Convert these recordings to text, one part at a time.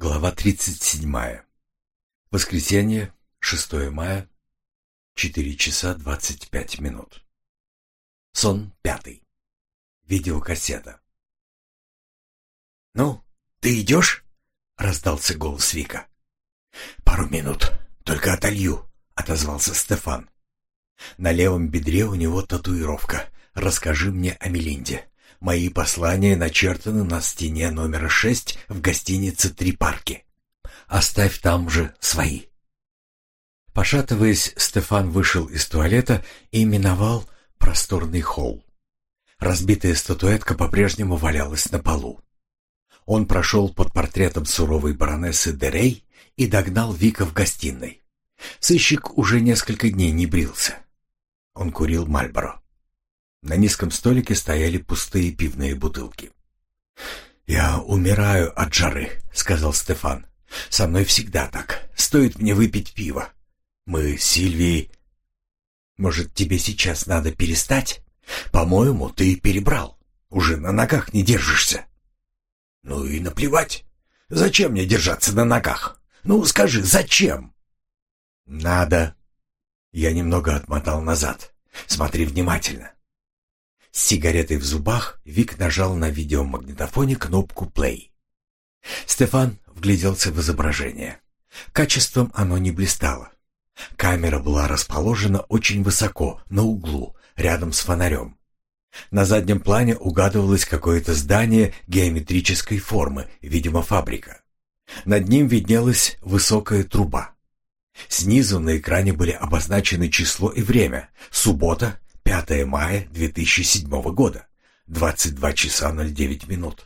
Глава 37. Воскресенье, 6 мая, 4 часа 25 минут. Сон 5. Видеокассета. «Ну, ты идешь?» — раздался голос Вика. «Пару минут, только отолью», — отозвался Стефан. На левом бедре у него татуировка «Расскажи мне о Мелинде». Мои послания начертаны на стене номера 6 в гостинице «Три парки». Оставь там же свои. Пошатываясь, Стефан вышел из туалета и миновал просторный холл. Разбитая статуэтка по-прежнему валялась на полу. Он прошел под портретом суровой баронессы де Рей и догнал Вика в гостиной. Сыщик уже несколько дней не брился. Он курил Мальборо. На низком столике стояли пустые пивные бутылки. «Я умираю от жары», — сказал Стефан. «Со мной всегда так. Стоит мне выпить пиво. Мы с Сильвией...» «Может, тебе сейчас надо перестать? По-моему, ты перебрал. Уже на ногах не держишься». «Ну и наплевать. Зачем мне держаться на ногах? Ну, скажи, зачем?» «Надо». Я немного отмотал назад. «Смотри внимательно». С сигаретой в зубах Вик нажал на видеомагнитофоне кнопку «Плей». Стефан вгляделся в изображение. Качеством оно не блистало. Камера была расположена очень высоко, на углу, рядом с фонарем. На заднем плане угадывалось какое-то здание геометрической формы, видимо, фабрика. Над ним виднелась высокая труба. Снизу на экране были обозначены число и время. Суббота, 5 мая 2007 года, 22 часа 09 минут.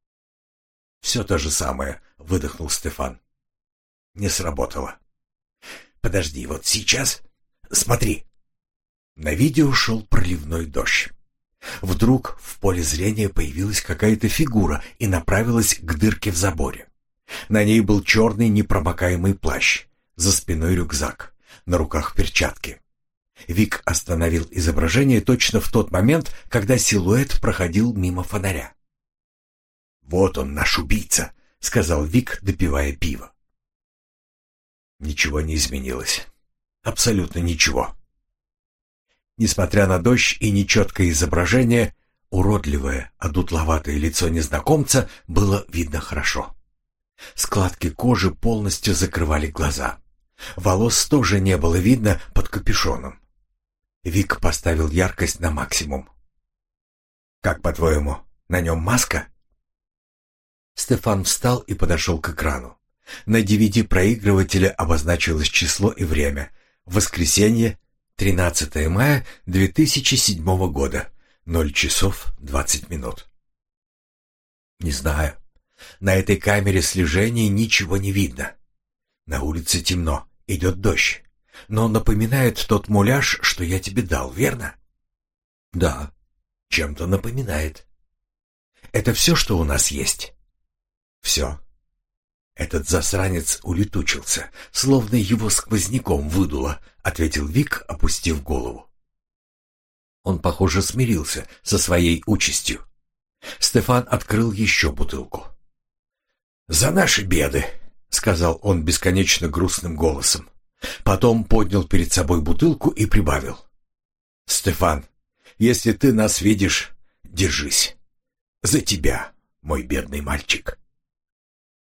«Все то же самое», — выдохнул Стефан. Не сработало. «Подожди, вот сейчас... Смотри». На видео шел проливной дождь. Вдруг в поле зрения появилась какая-то фигура и направилась к дырке в заборе. На ней был черный непромокаемый плащ, за спиной рюкзак, на руках перчатки. Вик остановил изображение точно в тот момент, когда силуэт проходил мимо фонаря. «Вот он, наш убийца», — сказал Вик, допивая пиво. Ничего не изменилось. Абсолютно ничего. Несмотря на дождь и нечеткое изображение, уродливое, одутловатое лицо незнакомца было видно хорошо. Складки кожи полностью закрывали глаза. Волос тоже не было видно под капюшоном. Вик поставил яркость на максимум. «Как, по-твоему, на нем маска?» Стефан встал и подошел к экрану. На DVD-проигрывателе обозначилось число и время. Воскресенье, 13 мая 2007 года, 0 часов 20 минут. «Не знаю. На этой камере слежения ничего не видно. На улице темно, идет дождь. Но напоминает тот муляж, что я тебе дал, верно?» «Да, чем-то напоминает». «Это все, что у нас есть?» «Все». «Этот засранец улетучился, словно его сквозняком выдуло», — ответил Вик, опустив голову. Он, похоже, смирился со своей участью. Стефан открыл еще бутылку. «За наши беды», — сказал он бесконечно грустным голосом. Потом поднял перед собой бутылку и прибавил. «Стефан, если ты нас видишь, держись. За тебя, мой бедный мальчик».